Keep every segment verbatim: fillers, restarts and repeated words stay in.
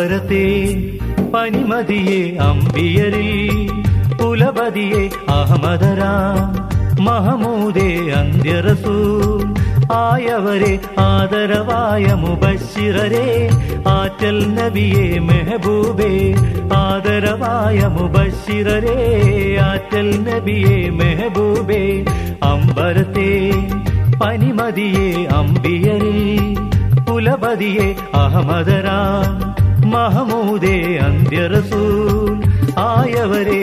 അമ്പരത്തെ പനിമതിയെ അമ്പിയരിൽ കുലപതിയെ അഹമ്മദരാം മഹമൂദേ അന്ത്യറസൂൽ ആയവരെ ആദരവായ മുബശ്ശിറരെ ആറ്റൽ നബിയെ മെഹബൂബേ ആദരവായ മുബശ്ശിറരെ ആറ്റൽ നബിയെ മെഹബൂബേ അമ്പരത്തെ പനിമതിയെ അമ്പിയരിൽ കുലപതിയെ അഹമ്മദരാം മഹമൂദേ അന്ത്യറസൂൽ ആയവരെ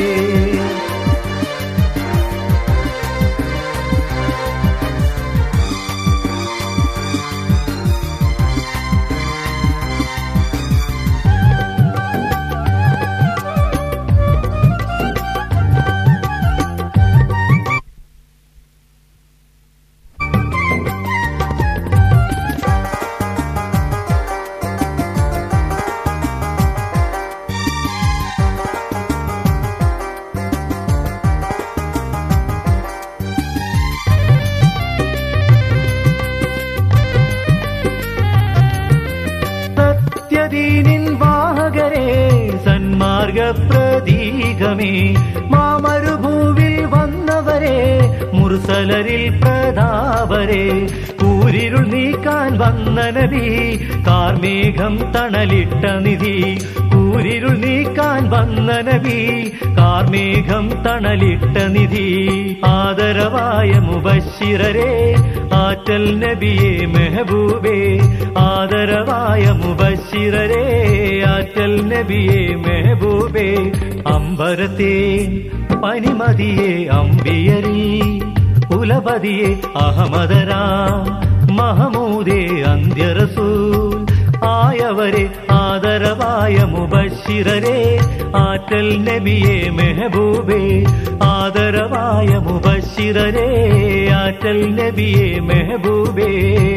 സത്യദീനിൻ വാഹകരെ സന്മാർഗ പ്രതീകമേ മാമരുഭൂവിൽ വന്നവരെ മുർസലരിൽ പ്രതാപരെ കൂരിരുൾ നീക്കാൻ വന്ന നബി കാർമേഘം തണലിട്ട നിധി കൂരിരുൾ നീക്കാൻ വന്ന നബി കാർമേഘം തണലിട്ട നിധി ആദരവായ മുബശ്ശിറരെ ആറ്റൽ നബിയെ മെഹബൂബേ ആദരവായ മുബശ്ശിറരെ ആറ്റൽ നബിയെ മെഹബൂബേ അമ്പരത്തെ പനിമതിയെ അമ്പിയരിൽ കുലപതിയെ അഹമ്മദരാം മഹമൂദേ അന്ത്യറസൂൽ ആയവരെ ആദരവായ മുബശ്ശിറരെ ആറ്റൽ നബിയെ മെഹബൂബേ ആദരവായ മുബശ്ശിറരെ ആറ്റൽ നബിയെ മെഹബൂബേ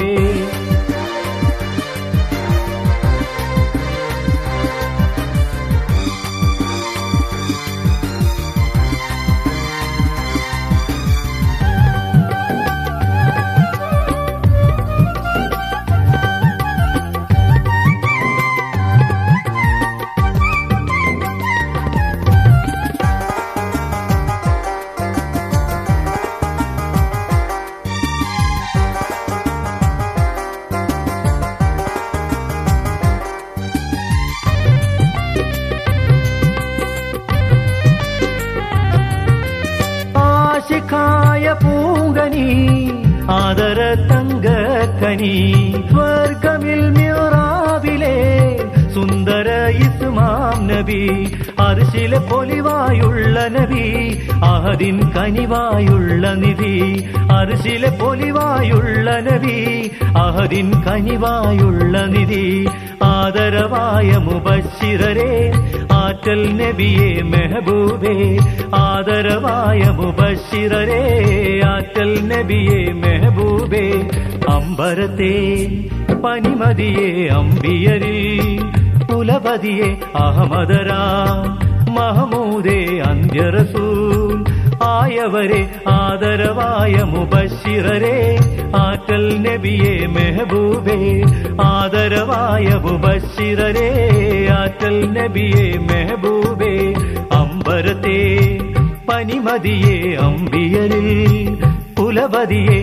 ആശിക്കായ പൂങ്കനി ആദര തങ്കക്കനി സ്വർഗമിൽ മിറാബിലെ സുന്ദര ഇസ്മാം നബി അർശിലെ പൊലിവായുള്ള നബി അഹദിൻ കനിവായുള്ള നിധി അർശിലെ പൊലിവായുള്ള നബി അഹദിൻ കനിവായുള്ള നിധി ആദരവായ മുബശ്ശിറരെ ആറ്റൽ നബിയെ മെഹബൂബേ ആദരവായ മുബശ്ശിറരെ ആറ്റൽ നബിയെ മെഹബൂബേ അമ്പരത്തെ പനിമതിയെ അമ്പിയരിൽ കുലപതിയെ അഹമ്മദരാം മഹമൂദേ അന്ത്യറസൂൽ ആയവരെ ആദരവായ മുബശ്ശിറരെ ആറ്റൽ നബിയെ മെഹബൂബേ ആദരവായ മുബശ്ശിറരെ ആറ്റൽ നബിയെ മെഹബൂബേ അമ്പരത്തെ പനിമതിയെ അമ്പിയരിൽ കുലപതിയെ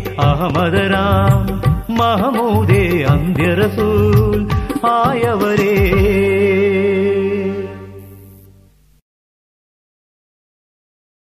അഹമ്മദരാം മഹമൂദേ അന്ത്യറസൂൽ ആയവരെ